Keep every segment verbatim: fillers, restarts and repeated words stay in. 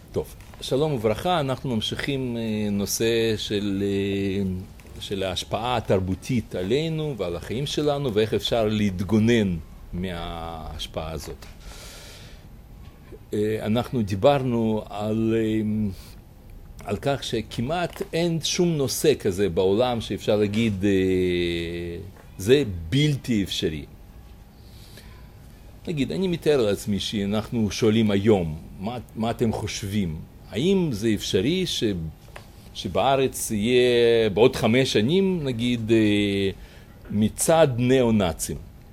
טוב, שלום וברכה, אנחנו ממשיכים נושא של, של ההשפעה התרבותית עלינו ועל החיים שלנו ואיך אפשר להתגונן מההשפעה הזאת. אנחנו דיברנו על, על כך שכמעט אין שום נושא כזה בעולם שאפשר להגיד זה בלתי אפשרי. נגיד, אני מתאר לעצמי שאנחנו שואלים היום, מה, מה אתם חושבים? האם זה אפשרי ש, שבארץ יהיה בעוד חמש שנים, נגיד, מצד נאו-נאצים?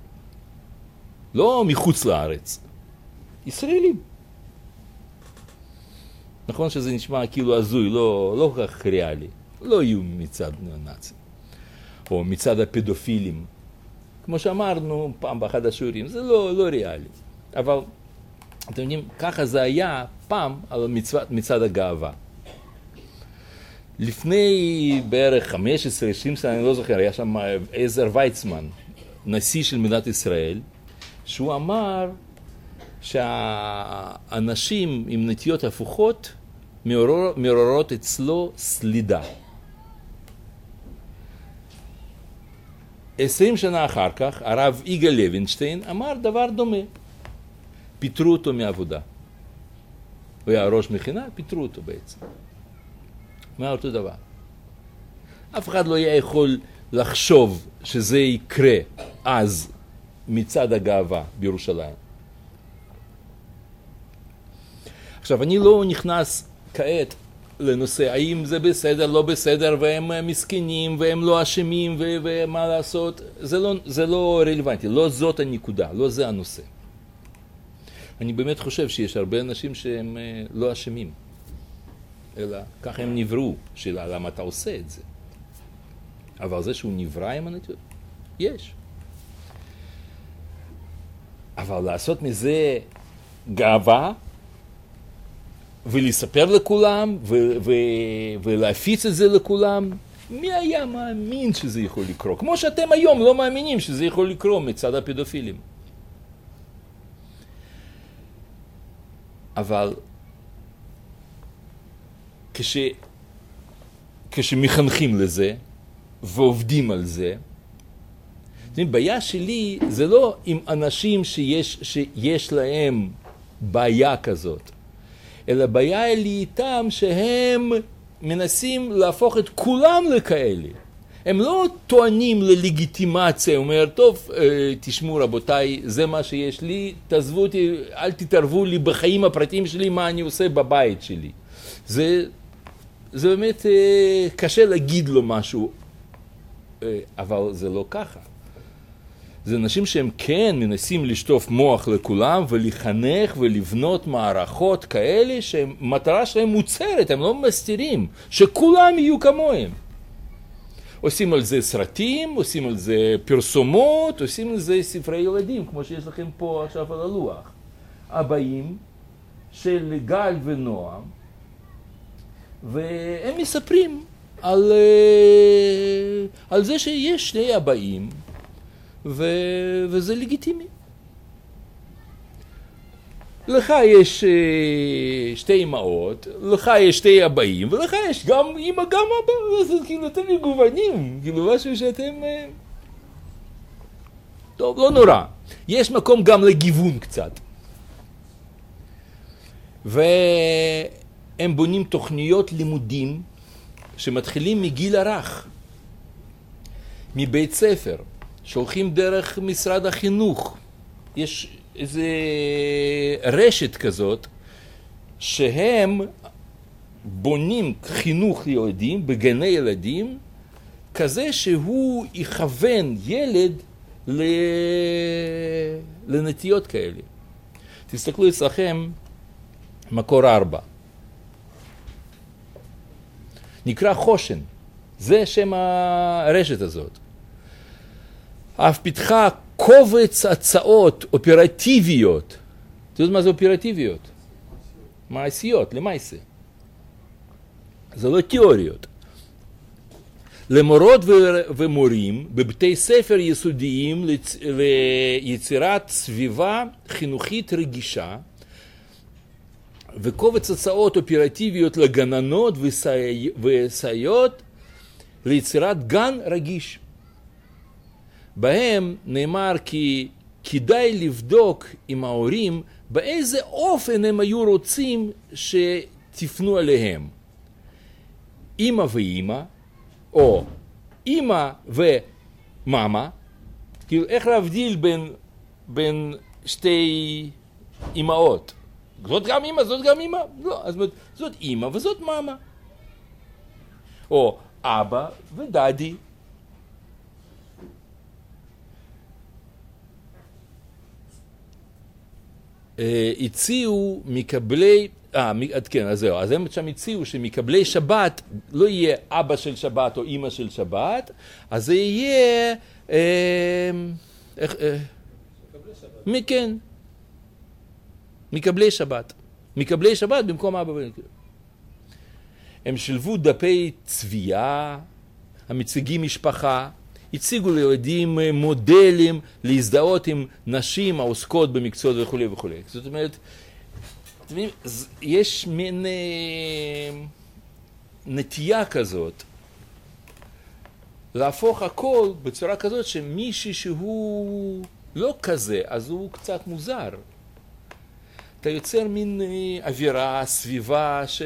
לא מחוץ לארץ, ישראלים. נכון שזה נשמע כאילו הזוי, לא, לא כל כך ריאלי. לא יהיו מצד נאו-נאצים. או מצד הפדופילים. כמו שאמרנו פעם באחד השיעורים, זה לא, לא ריאלי. אבל, אתם יודעים, ככה זה היה פעם על מצוות, מצד הגאווה. לפני בערך חמש עשרה עשרים שנה, אני לא זוכר, היה שם עזר ויצמן, נשיא של מדינת ישראל, שהוא אמר שהאנשים עם נטיות הפוכות מעורר, מעוררות אצלו סלידה. עשרים שנה אחר כך, הרב יגאל לוינשטיין אמר דבר דומה. פיטרו אותו מעבודה. הוא היה ראש מכינה, פיטרו אותו בעצם. מה אותו דבר? אף אחד לא היה יכול לחשוב שזה יקרה אז מצד הגאווה בירושלים. עכשיו, אני לא נכנס כעת לנושא, האם זה בסדר, לא בסדר, והם מסכנים, והם לא אשמים, ו- ומה לעשות, זה לא, זה לא רלוונטי, לא זאת הנקודה, לא זה הנושא. אני באמת חושב שיש הרבה אנשים שהם לא אשמים, אלא ככה הם נבראו, שאלה למה אתה עושה את זה. אבל זה שהוא נברא עם הנטיות, יש. אבל לעשות מזה גאווה, ולספר לכולם, ו- ו- ולהפיץ את זה לכולם, מי היה מאמין שזה יכול לקרות? כמו שאתם היום לא מאמינים שזה יכול לקרות מצד הפדופילים. אבל כש, כשמחנכים לזה, ועובדים על זה, בעיה שלי זה לא עם אנשים שיש, שיש להם בעיה כזאת, אלא בעיה היא איתם שהם מנסים להפוך את כולם לכאלה. הם לא טוענים ללגיטימציה, אומר, טוב, תשמעו רבותיי, זה מה שיש לי, תעזבו אותי, אל תתערבו לי בחיים הפרטיים שלי, מה אני עושה בבית שלי. זה, זה באמת קשה להגיד לו משהו, אבל זה לא ככה. זה אנשים שהם כן מנסים לשטוף מוח לכולם ולחנך ולבנות מערכות כאלה שמטרה שלהם מוצרת, הם לא מסתירים, שכולם יהיו כמוהם. עושים על זה סרטים, עושים על זה פרסומות, עושים על זה ספרי ילדים, כמו שיש לכם פה עכשיו על הלוח. הבאים של גל ונועם, והם מספרים על, על זה שיש שני הבאים, ו- וזה לגיטימי. לך יש uh, שתי אמאות, לך יש שתי אבאים, ולך יש גם אמא גם אבא, אז כאילו אתם מגוונים, כאילו משהו שאתם... Uh... טוב, לא נורא. יש מקום גם לגיוון קצת. והם בונים תוכניות לימודים שמתחילים מגיל הרך, מבית ספר. שולחים דרך משרד החינוך. יש איזו רשת כזאת, שהם בונים חינוך לילדים, בגני ילדים, כזה שהוא יכוון ילד לנטיות כאלה. תסתכלו אצלכם, מקור ארבע. נקרא חושן. זה שם הרשת הזאת. אף פיתחה קובץ הצעות אופרטיביות. אתה יודעת מה זה אופרטיביות? מעשיות, למעשה. זה לא תיאוריות. למורות ומורים בבתי ספר יסודיים ליצירת סביבה חינוכית רגישה וקובץ הצעות אופרטיביות לגננות וסייעות ליצירת גן רגיש. בהם נאמר כי כדאי לבדוק עם ההורים באיזה אופן הם היו רוצים שתפנו עליהם. אמא ואמא, או אמא ומאמה, כאילו איך להבדיל בין, בין שתי אמאות. זאת גם אמא, זאת גם אמא? לא, אז זאת אמא וזאת מאמה. או אבא ודדי. הציעו מקבלי, אה, כן, אז זהו, אז הם שם הציעו שמקבלי שבת לא יהיה אבא של שבת או אמא של שבת, אז זה יהיה, אה, איך, אה, מקבלי שבת. מי, כן, מקבלי שבת. מקבלי שבת במקום אבא ואמא. הם שלבו דפי צביעה, המציגים משפחה, הציגו לילדים מודלים להזדהות עם נשים העוסקות במקצועות וכו' וכו'. זאת אומרת, יש מין נטייה כזאת להפוך הכל בצורה כזאת שמישהו שהוא לא כזה, אז הוא קצת מוזר. אתה יוצר מין אווירה, סביבה ש...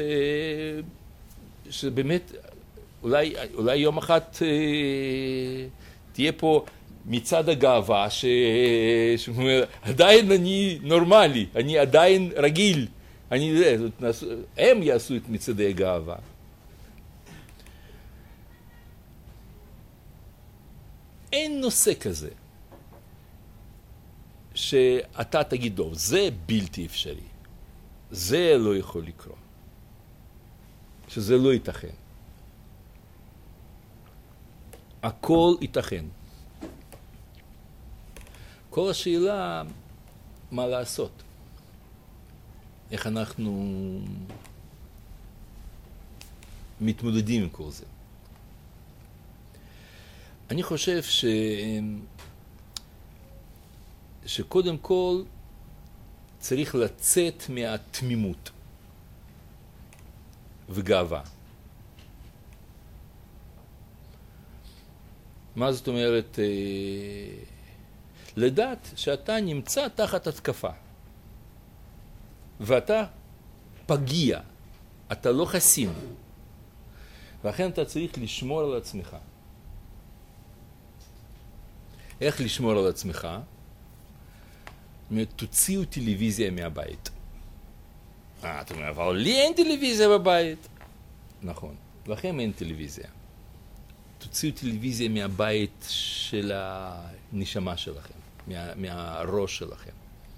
שבאמת אולי, אולי יום אחת אה, תהיה פה מצד הגאווה ש... שאומר, עדיין אני נורמלי, אני עדיין רגיל, אני, הם יעשו את מצעדי הגאווה. אין נושא כזה שאתה תגיד, טוב, זה בלתי אפשרי, זה לא יכול לקרות, שזה לא ייתכן. הכל ייתכן. כל השאלה, מה לעשות? איך אנחנו מתמודדים עם כל זה? אני חושב ש... שקודם כל צריך לצאת מהתמימות וגאווה. מה זאת אומרת? לדעת שאתה נמצא תחת התקפה ואתה פגיע, אתה לא חסין, ולכן אתה צריך לשמור על עצמך. איך לשמור על עצמך? תוציאו טלוויזיה מהבית. אה, אתה אומר, אבל לי אין טלוויזיה בבית. נכון, לכם אין טלוויזיה. תוציאו טלוויזיה מהבית של הנשמה שלכם, מה, מהראש שלכם.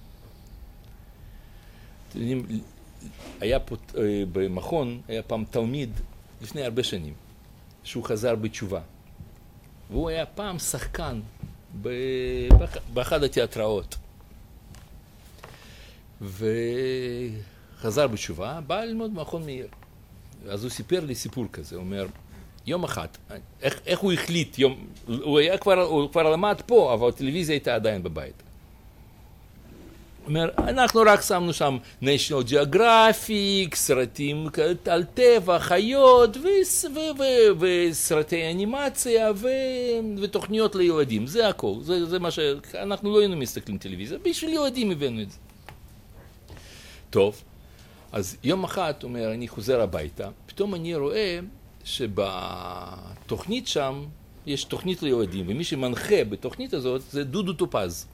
אתם יודעים, היה פה במכון, היה פעם תלמיד לפני הרבה שנים, שהוא חזר בתשובה. והוא היה פעם שחקן באחד התיאטראות. וחזר בתשובה, בא ללמוד במכון מאיר. אז הוא סיפר לי סיפור כזה, הוא אומר, יום אחד, איך, איך הוא החליט, יום, הוא, היה כבר, הוא כבר למד פה, אבל הטלוויזיה הייתה עדיין בבית. הוא אומר, אנחנו רק שמנו שם National Geographic, סרטים על טבע, חיות, ו- ו- ו- וסרטי אנימציה, ו- ותוכניות לילדים, זה הכל, זה, זה מה ש... אנחנו לא היינו מסתכלים טלוויזיה, בשביל ילדים הבאנו את זה. טוב, אז יום אחד, הוא אומר, אני חוזר הביתה, פתאום אני רואה שבתוכנית שם יש תוכנית לילדים, ומי שמנחה בתוכנית הזאת זה דודו טופז.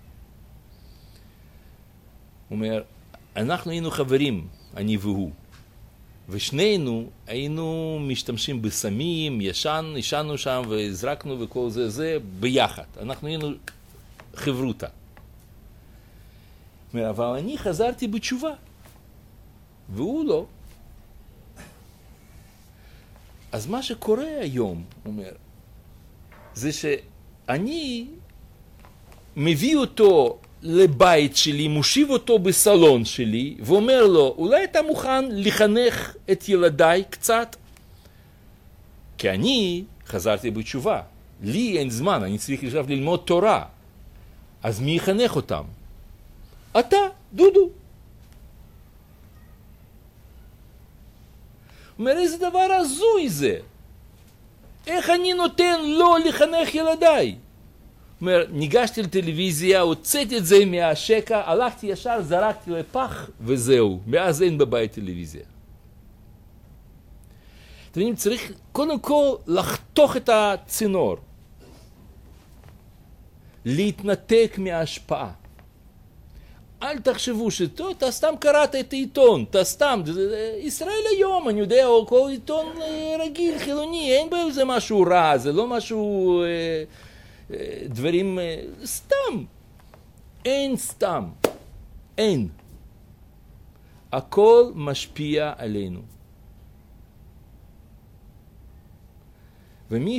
הוא אומר, אנחנו היינו חברים, אני והוא, ושנינו היינו משתמשים בסמים, ישן, ישנו שם והזרקנו וכל זה, זה ביחד. אנחנו היינו חברותה. הוא אומר, אבל אני חזרתי בתשובה, והוא לא. אז מה שקורה היום, הוא אומר, זה שאני מביא אותו לבית שלי, מושיב אותו בסלון שלי, ואומר לו, אולי אתה מוכן לחנך את ילדיי קצת? כי אני חזרתי בתשובה. לי אין זמן, אני צריך עכשיו ללמוד תורה. אז מי יחנך אותם? אתה, דודו. הוא אומר, איזה דבר הזוי זה? איך אני נותן לו לחנך ילדיי? הוא אומר, ניגשתי לטלוויזיה, הוצאתי את זה מהשקע, הלכתי ישר, זרקתי לפח, וזהו. מאז אין בבית טלוויזיה. אתם יודעים, צריך קודם כל לחתוך את הצינור. להתנתק מההשפעה. אל תחשבו שאתה אתה סתם קראת את העיתון, אתה סתם, ישראל היום, אני יודע, או כל עיתון רגיל, חילוני, אין בו זה משהו רע, זה לא משהו, אה, אה, דברים, אה, סתם. אין סתם. אין. הכל משפיע עלינו. ומי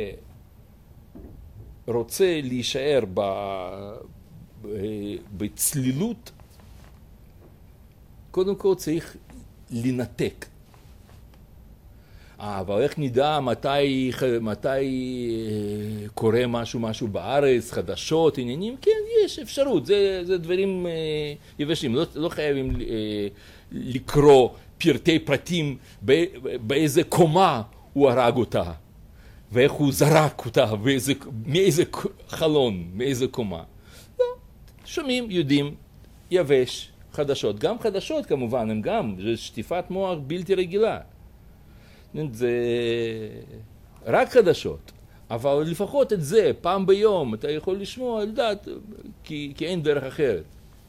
שרוצה להישאר ב... בצלילות, קודם כל צריך לנתק. אה, אבל איך נדע מתי, מתי קורה משהו, משהו בארץ, חדשות, עניינים? כן, יש אפשרות, זה, זה דברים אה, יבשים, לא, לא חייבים אה, לקרוא פרטי פרטים באיזה קומה הוא הרג אותה, ואיך הוא זרק אותה, באיזה, מאיזה חלון, מאיזה קומה. שומעים, יודעים, יבש, חדשות. גם חדשות כמובן, הם גם, זה שטיפת מוח בלתי רגילה. זה רק חדשות. אבל לפחות את זה, פעם ביום, אתה יכול לשמוע, לדעת, כי, כי אין דרך אחרת.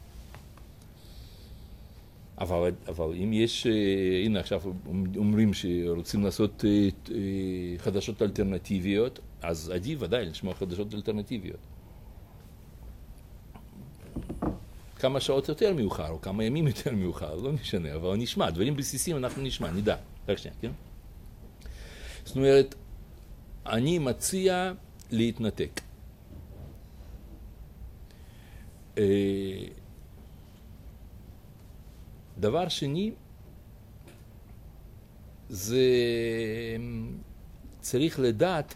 אבל, אבל אם יש, הנה עכשיו אומרים שרוצים לעשות חדשות אלטרנטיביות, אז עדיף ודאי לשמוע חדשות אלטרנטיביות. כמה שעות יותר מאוחר, או כמה ימים יותר מאוחר, לא משנה, אבל נשמע, דברים בסיסיים אנחנו נשמע, נדע, רק שנייה, כן? זאת אומרת, אני מציע להתנתק. דבר שני, זה צריך לדעת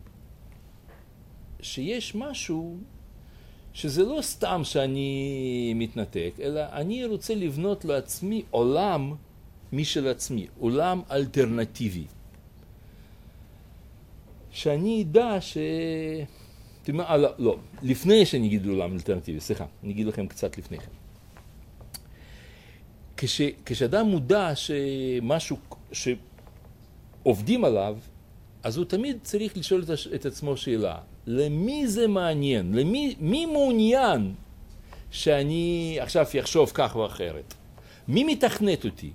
שיש משהו שזה לא סתם שאני מתנתק, אלא אני רוצה לבנות לעצמי עולם משל עצמי, עולם אלטרנטיבי. שאני אדע ש... תאמר, לא, לא, לפני שאני אגיד עולם אלטרנטיבי, סליחה, אני אגיד לכם קצת לפני כן. כש, כשאדם מודע שמשהו שעובדים עליו, אז הוא תמיד צריך לשאול את, את עצמו שאלה. למי זה מעניין? למי, מי מעוניין שאני עכשיו יחשוב כך או אחרת? מי מתכנת אותי?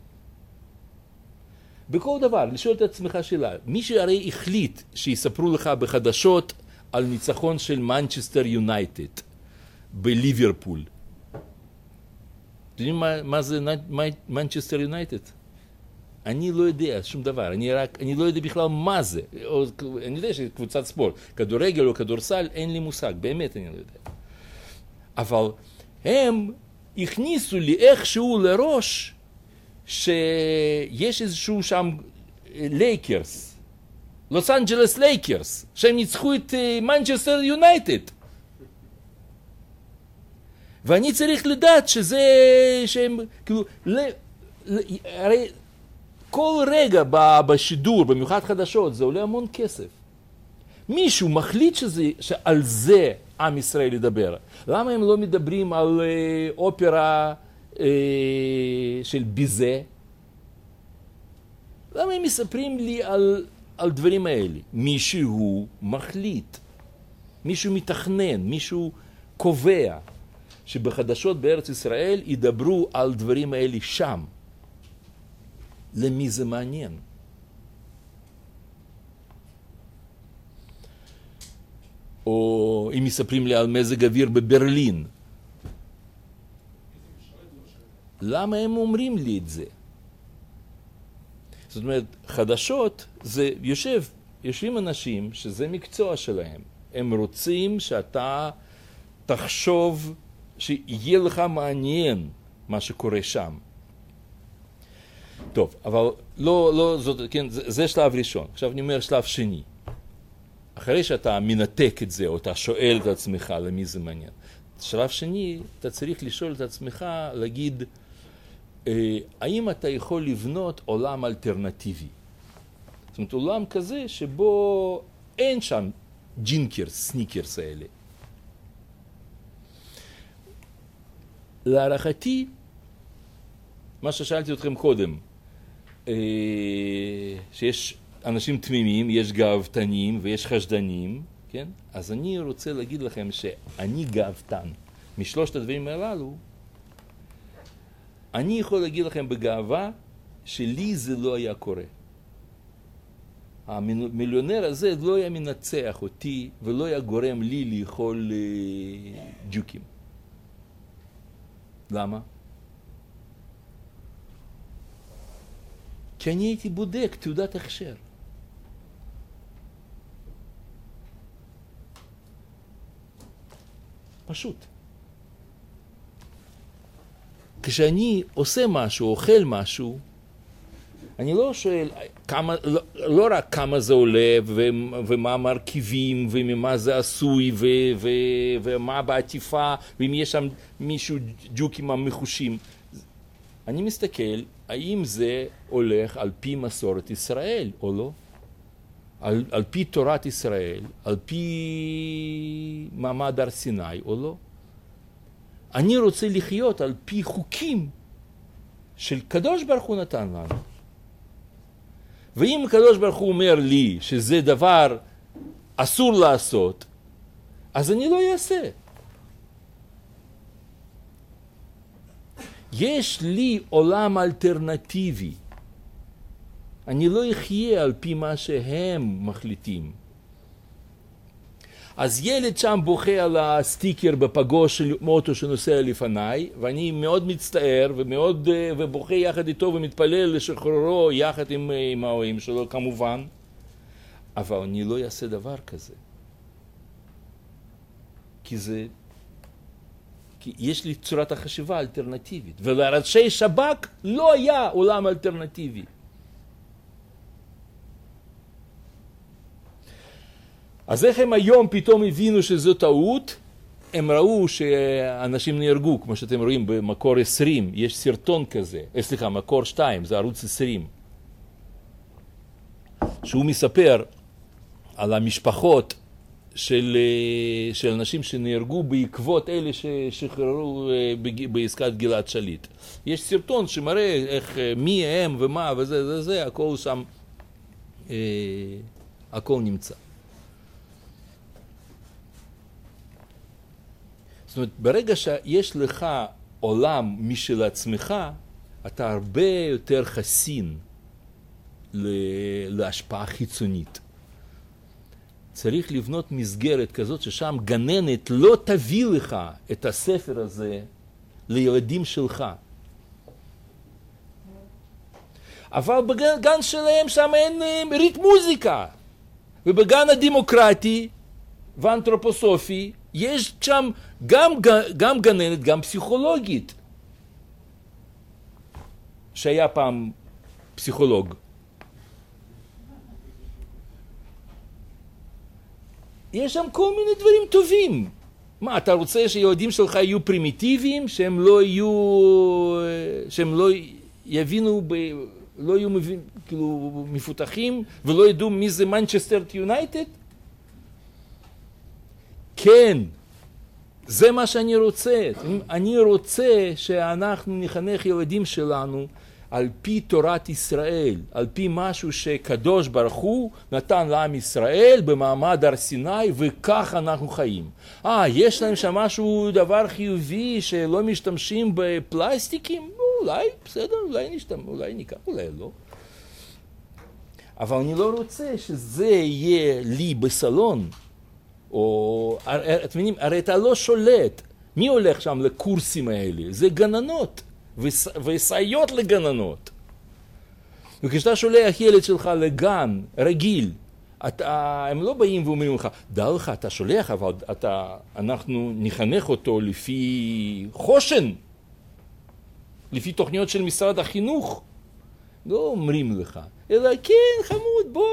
בכל דבר, לשאול את עצמך שאלה. מי שהרי החליט שיספרו לך בחדשות על ניצחון של מנצ'סטר יונייטד בליברפול. אתם יודעים מה, מה זה מנצ'סטר יונייטד? אני לא יודע שום דבר, אני רק, אני לא יודע בכלל מה זה, או, אני יודע שקבוצת ספורט, כדורגל או כדורסל, אין לי מושג, באמת אני לא יודע. אבל הם הכניסו לי איכשהו לראש שיש איזשהו שם לייקרס, לוס אנג'לס לייקרס, שהם ניצחו את מנצ'סטר יונייטד. ואני צריך לדעת שזה, שהם, כאילו, ל, ל, הרי, כל רגע בשידור, במיוחד חדשות, זה עולה המון כסף. מישהו מחליט שזה, שעל זה עם ישראל ידבר. למה הם לא מדברים על אה, אופרה אה, של ביזה? למה הם מספרים לי על, על דברים האלה? מישהו מחליט, מישהו מתכנן, מישהו קובע שבחדשות בארץ ישראל ידברו על דברים האלה שם. למי זה מעניין? או אם מספרים לי על מזג אוויר בברלין, למה הם אומרים לי את זה? זאת אומרת, חדשות זה יושב, יושבים אנשים שזה מקצוע שלהם. הם רוצים שאתה תחשוב שיהיה לך מעניין מה שקורה שם. טוב, אבל לא, לא, זאת, כן, זה, זה שלב ראשון. עכשיו אני אומר שלב שני. אחרי שאתה מנתק את זה, או אתה שואל את עצמך למי זה מעניין. שלב שני, אתה צריך לשאול את עצמך, להגיד, האם אתה יכול לבנות עולם אלטרנטיבי? זאת אומרת, עולם כזה שבו אין שם ג'ינקרס, סניקרס האלה. להערכתי, מה ששאלתי אתכם קודם, שיש אנשים תמימים, יש גאוותנים ויש חשדנים, כן? אז אני רוצה להגיד לכם שאני גאוותן. משלושת הדברים הללו, אני יכול להגיד לכם בגאווה שלי זה לא היה קורה. המיליונר הזה לא היה מנצח אותי ולא היה גורם לי לאכול ג'וקים. למה? כי אני הייתי בודק תעודת הכשר. פשוט. כשאני עושה משהו, אוכל משהו, אני לא שואל כמה, לא, לא רק כמה זה עולה ו, ומה המרכיבים וממה זה עשוי ו, ו, ומה בעטיפה ואם יש שם מישהו ג'וקים המחושים. אני מסתכל האם זה הולך על פי מסורת ישראל או לא. על, על פי תורת ישראל, על פי מעמד הר סיני או לא. אני רוצה לחיות על פי חוקים של קדוש ברוך הוא נתן לנו. ואם קדוש ברוך הוא אומר לי שזה דבר אסור לעשות, אז אני לא אעשה. יש לי עולם אלטרנטיבי. אני לא אחיה על פי מה שהם מחליטים. אז ילד שם בוכה על הסטיקר בפגוש של אוטו שנוסע לפניי, ואני מאוד מצטער ומאוד, ובוכה יחד איתו ומתפלל לשחררו יחד עם, עם ההורים שלו כמובן, אבל אני לא אעשה דבר כזה. כי זה, כי יש לי צורת החשיבה אלטרנטיבית, ולראשי שב"כ לא היה עולם אלטרנטיבי. אז איך הם היום פתאום הבינו שזו טעות? הם ראו שאנשים נהרגו, כמו שאתם רואים במקור עשרים, יש סרטון כזה, סליחה, מקור שתיים, זה ערוץ עשרים, שהוא מספר על המשפחות של, של אנשים שנהרגו בעקבות אלה ששחררו בעסקת גלעד שליט. יש סרטון שמראה איך, מי הם ומה וזה, זה, זה, הכל שם, אה, הכל נמצא. זאת אומרת, ברגע שיש לך עולם משל עצמך, אתה הרבה יותר חסין להשפעה חיצונית. צריך לבנות מסגרת כזאת ששם גננת לא תביא לך את הספר הזה לילדים שלך. אבל בגן שלהם שם אין רית' מוזיקה. ובגן הדמוקרטי ואנתרופוסופי יש שם גם, גם גננת, גם פסיכולוגית. שהיה פעם פסיכולוג. יש שם כל מיני דברים טובים. מה, אתה רוצה שהילדים שלך יהיו פרימיטיביים, שהם לא יהיו, שהם לא יבינו, ב, לא יהיו מבין, כאילו, מפותחים, ולא ידעו מי זה מנצ'סטר יונייטד? כן, זה מה שאני רוצה. אני רוצה שאנחנו נחנך ילדים שלנו על פי תורת ישראל, על פי משהו שקדוש ברוך הוא נתן לעם ישראל במעמד הר סיני, וכך אנחנו חיים. אה, יש להם שם משהו, דבר חיובי, שלא משתמשים בפלסטיקים? אולי, בסדר, אולי נשתמש, אולי ניקח, אולי לא. אבל אני לא רוצה שזה יהיה לי בסלון. או, אתם מבינים, הרי אתה לא שולט. מי הולך שם לקורסים האלה? זה גננות. וסייעות לגננות. וכשאתה שולח ילד שלך לגן רגיל, אתה, הם לא באים ואומרים לך, דע לך, אתה שולח, אבל אתה, אנחנו נחנך אותו לפי חושן, לפי תוכניות של משרד החינוך. לא אומרים לך, אלא כן, חמוד, בוא.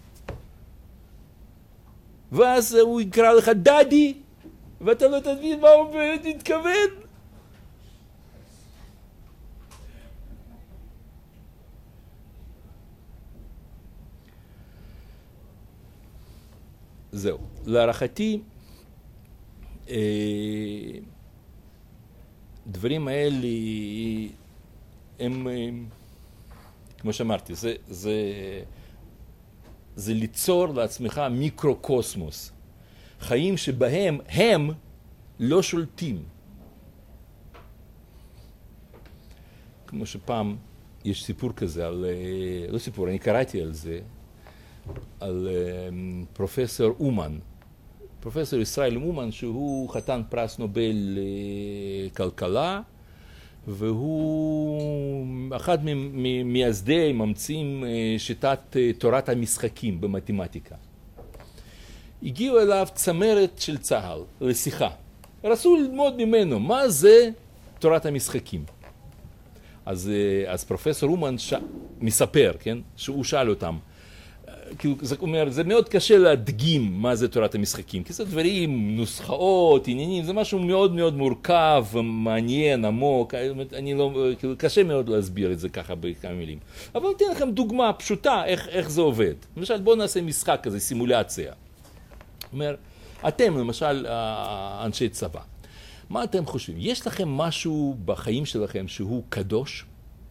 ואז הוא יקרא לך דדי, ואתה לא תבין מה הוא מתכוון. זהו. להערכתי, דברים האלה הם, כמו שאמרתי, זה, זה, זה ליצור לעצמך מיקרו-קוסמוס. חיים שבהם הם לא שולטים. כמו שפעם יש סיפור כזה על, לא סיפור, אני קראתי על זה, על פרופסור אומן. פרופסור ישראל אומן, שהוא חתן פרס נובל לכלכלה, והוא אחד ממייסדי, ממציאים שיטת תורת המשחקים במתמטיקה. הגיעו אליו צמרת של צה"ל לשיחה. רצו ללמוד ממנו מה זה תורת המשחקים. אז, אז פרופסור אומן ש... מספר, כן? שהוא שאל אותם. כאילו, זה אומר, זה מאוד קשה להדגים מה זה תורת המשחקים, כי זה דברים, נוסחאות, עניינים, זה משהו מאוד מאוד מורכב, מעניין, עמוק, אני לא, כאילו, קשה מאוד להסביר את זה ככה בכמה מילים. אבל נתן לכם דוגמה פשוטה איך, איך זה עובד. למשל, בואו נעשה משחק כזה, סימולציה. אומר, אתם, למשל, אנשי צבא, מה אתם חושבים? יש לכם משהו בחיים שלכם שהוא קדוש?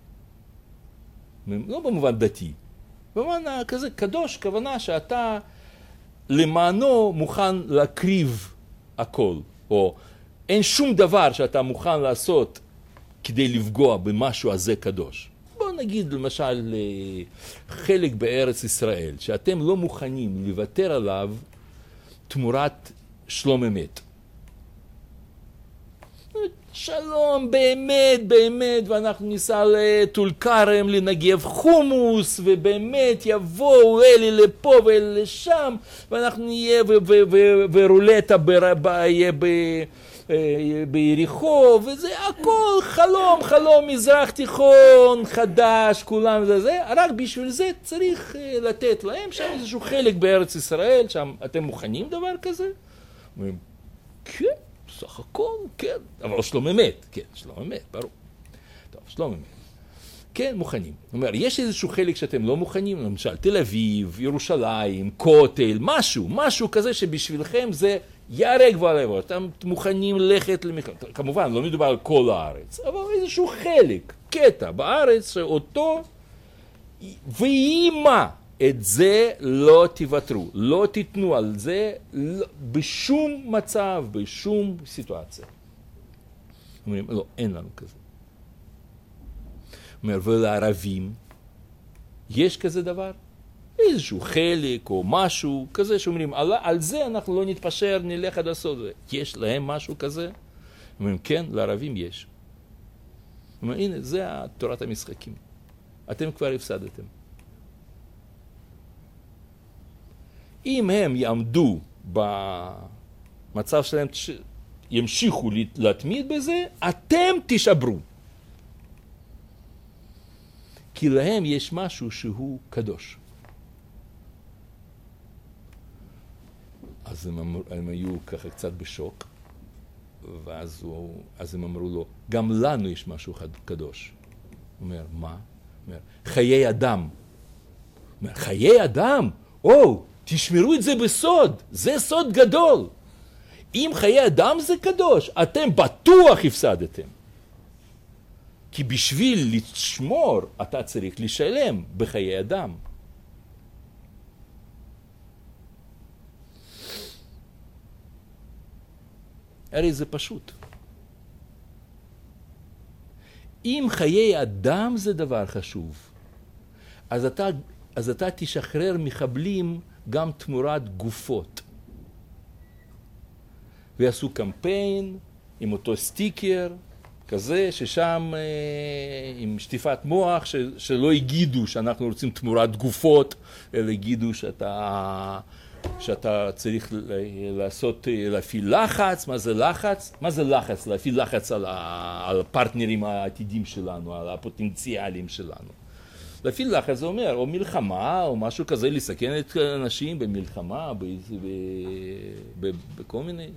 לא במובן דתי. במובן כזה קדוש, כוונה שאתה למענו מוכן להקריב הכל, או אין שום דבר שאתה מוכן לעשות כדי לפגוע במשהו הזה קדוש. בוא נגיד למשל חלק בארץ ישראל, שאתם לא מוכנים לוותר עליו תמורת שלום אמת. שלום באמת, באמת, ואנחנו ניסע לטול כרם לנגב חומוס, ובאמת יבואו אלי לפה ואלי לשם, ואנחנו נהיה ורולטה יהיה ביריחו, וזה הכל חלום, חלום מזרח תיכון, חדש, כולם זה זה, רק בשביל זה צריך לתת להם שם איזשהו חלק בארץ ישראל, שם אתם מוכנים דבר כזה? אומרים, כן. סך הכל, כן, אבל שלום אמת, כן, שלום אמת, ברור. טוב, שלום אמת. כן, מוכנים. זאת אומרת, יש איזשהו חלק שאתם לא מוכנים, למשל, תל אביב, ירושלים, כותל, משהו, משהו כזה שבשבילכם זה ירק ועלבר. אתם מוכנים ללכת למלחמה. כמובן, לא מדובר על כל הארץ, אבל איזשהו חלק, קטע בארץ, שאותו, ויהי מה? את זה לא תוותרו, לא תיתנו על זה לא, בשום מצב, בשום סיטואציה. אומרים, לא, אין לנו כזה. אומר, ולערבים, יש כזה דבר? איזשהו חלק או משהו כזה שאומרים, על, על זה אנחנו לא נתפשר, נלך עד הסוד. יש להם משהו כזה? אומרים, כן, לערבים יש. אומרים, הנה, זה תורת המשחקים. אתם כבר הפסדתם. אם הם יעמדו במצב שלהם, ימשיכו להתמיד בזה, אתם תשברו. כי להם יש משהו שהוא קדוש. אז הם, אמר, הם היו ככה קצת בשוק, ואז הוא, אז הם אמרו לו, גם לנו יש משהו קדוש. הוא אומר, מה? הוא אומר, חיי אדם. הוא אומר, חיי אדם? או! תשמרו את זה בסוד, זה סוד גדול. אם חיי אדם זה קדוש, אתם בטוח הפסדתם. כי בשביל לשמור, אתה צריך לשלם בחיי אדם. הרי זה פשוט. אם חיי אדם זה דבר חשוב, אז אתה, אז אתה תשחרר מחבלים גם תמורת גופות. ויעשו קמפיין עם אותו סטיקר, כזה ששם אה, עם שטיפת מוח, ש, שלא יגידו שאנחנו רוצים תמורת גופות, אלא יגידו שאתה, שאתה צריך לעשות, להפעיל לחץ. מה זה לחץ? מה זה לחץ? להפעיל לחץ על, ה, על הפרטנרים העתידים שלנו, על הפוטנציאלים שלנו. להפעיל לחץ זה אומר, או מלחמה, או משהו כזה, לסכן את אנשים במלחמה, ב, ב, ב, בכל מיני...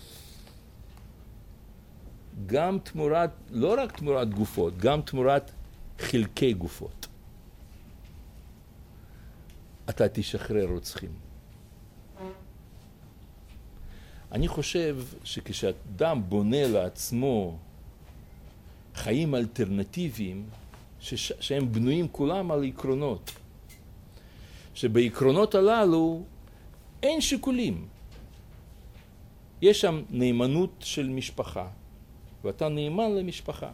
גם תמורת, לא רק תמורת גופות, גם תמורת חלקי גופות. אתה תשחרר רוצחים. אני חושב שכשאדם בונה לעצמו חיים אלטרנטיביים, שש, שהם בנויים כולם על עקרונות, שבעקרונות הללו אין שיקולים. יש שם נאמנות של משפחה, ואתה נאמן למשפחה.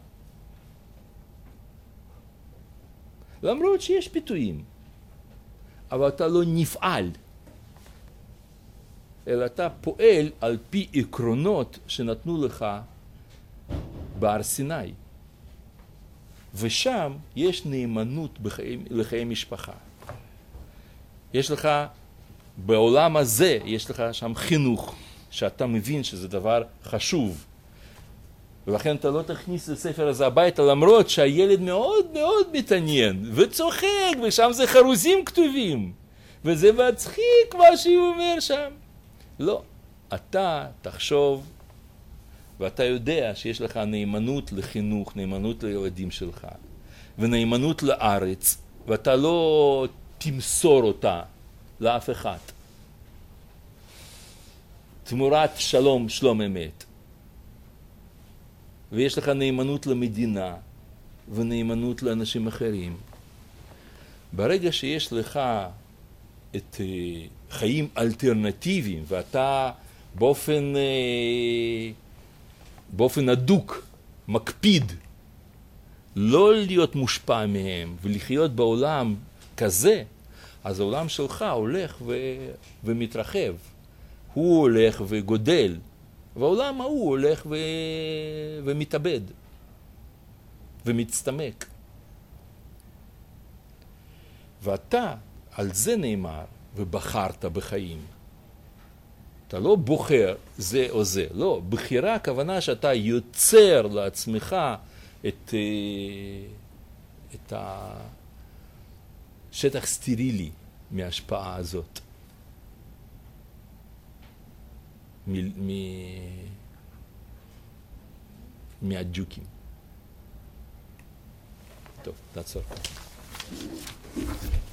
למרות שיש פיתויים, אבל אתה לא נפעל, אלא אתה פועל על פי עקרונות שנתנו לך בהר סיני. ושם יש נאמנות בחיי, לחיי משפחה. יש לך, בעולם הזה, יש לך שם חינוך, שאתה מבין שזה דבר חשוב. ולכן אתה לא תכניס את הספר הזה הביתה, למרות שהילד מאוד מאוד מתעניין, וצוחק, ושם זה חרוזים כתובים. וזה מצחיק מה שהוא אומר שם. לא, אתה תחשוב, ואתה יודע שיש לך נאמנות לחינוך, נאמנות לילדים שלך, ונאמנות לארץ, ואתה לא תמסור אותה לאף אחד. תמורת שלום, שלום אמת. ויש לך נאמנות למדינה, ונאמנות לאנשים אחרים. ברגע שיש לך את חיים אלטרנטיביים, ואתה באופן, באופן הדוק, מקפיד, לא להיות מושפע מהם, ולחיות בעולם כזה, אז העולם שלך הולך ו... ומתרחב. הוא הולך וגודל, והעולם ההוא הולך ו... ומתאבד, ומצטמק. ואתה, על זה נאמר, ובחרת בחיים. אתה לא בוחר זה או זה, לא. בחירה הכוונה שאתה יוצר לעצמך את, את השטח סטרילי מההשפעה הזאת. מ... מ... מהג'וקים. טוב, נעצור.